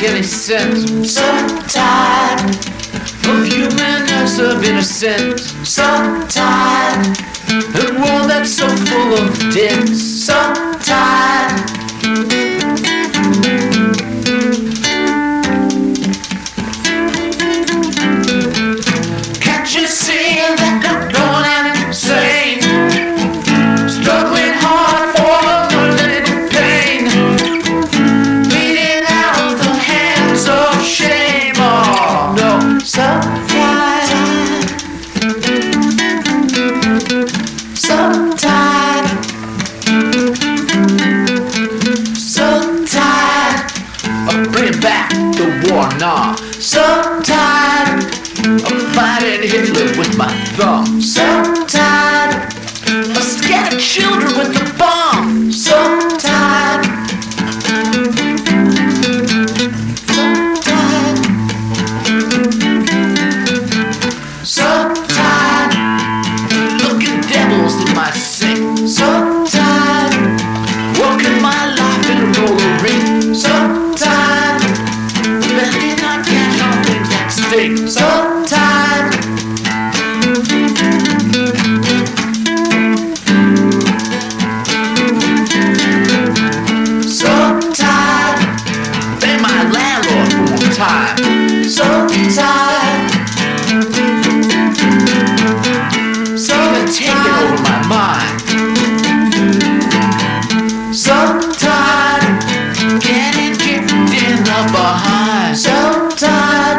any sense. Sometime Of humanness, of innocence. Sometime A world that's so full of dicks. Sometime Can't you see that I'm going insane? Struggling hard for a little pain. Bleeding out the hands of shame. Oh no. Sometime Sometime Sometime I'm bringing back the war, nah. Sometime I'm fighting Hitler with my thumb. Sometime I scatter children with the bomb. Sometime Sometime Looking devils in my sink. Sometime Working my life in a roller rink. Sometime Letting not catch on things that stink. Sometime Sometime Pay my landlord for one time. Sometime Even taking over my mind. Sometime Getting kicked in the behind. Sometime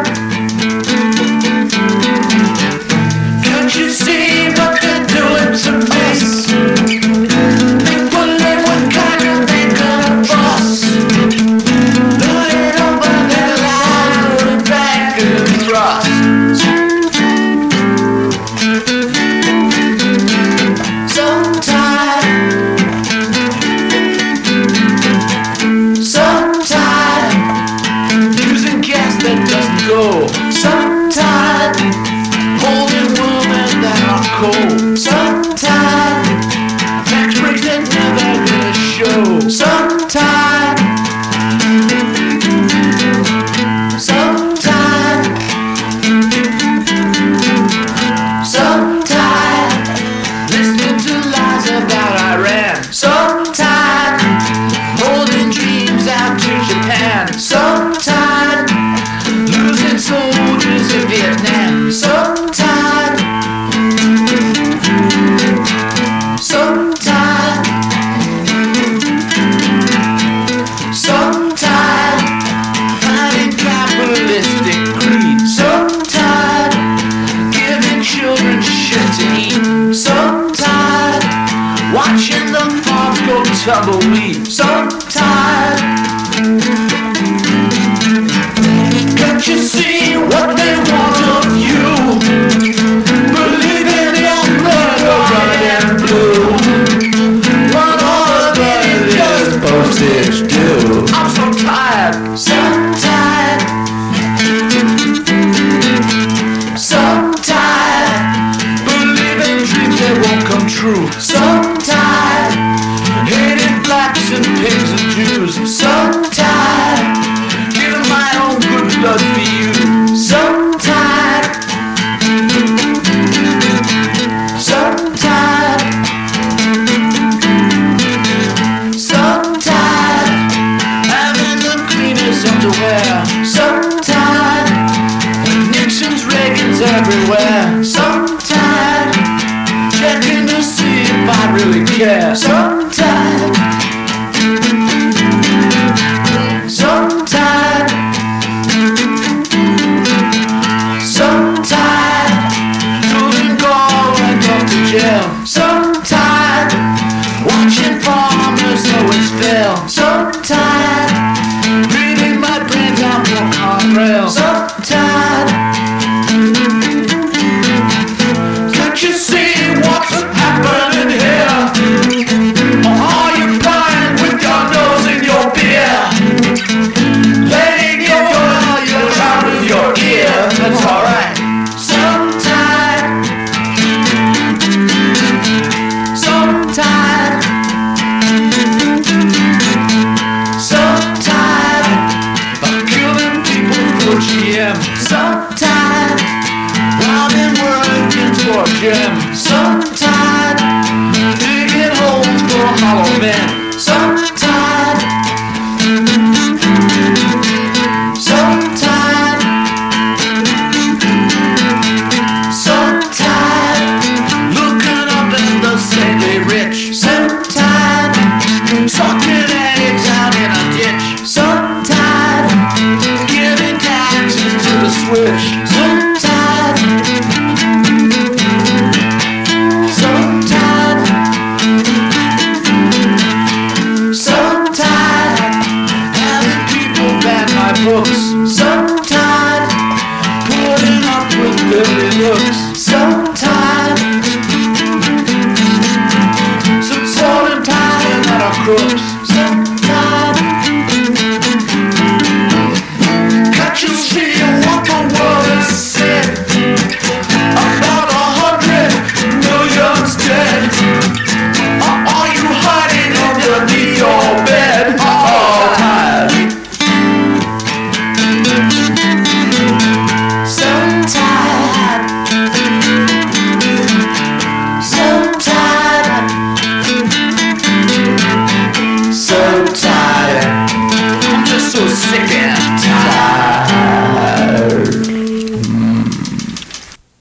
Can't you see what they're doing to me? People live with kind of they come across. Looting over their lives with bank and trust. Sometime Sometime Using gas that doesn't go. Sometime Holding women that are cold. Sometime Tax breaks that never gonna show. Sometime Sometime Sometime Listening to lies about Iran. Sometime Holding dreams out to Japan. Sometime Losing soldiers in Vietnam. Sometime Sometime Sometime Fighting capitalistic greed. Sometime Giving children shit to eat. Sometime Watching the farms go tumbleweed. Sometime Can't you see what they want of you? Believe in your blood of red and blue. What all of it is postage due. I'm so tired. Sometime Sometime Believing dreams that won't come true. Sometime Hating blacks and pigs and Jews. Sometime Giving my own good blood for you. Sometime Sometime Sometime Having the cleanest underwear. Sometime Nixon's, Reagan's everywhere. Sometime Checking to see if I really care. Sometime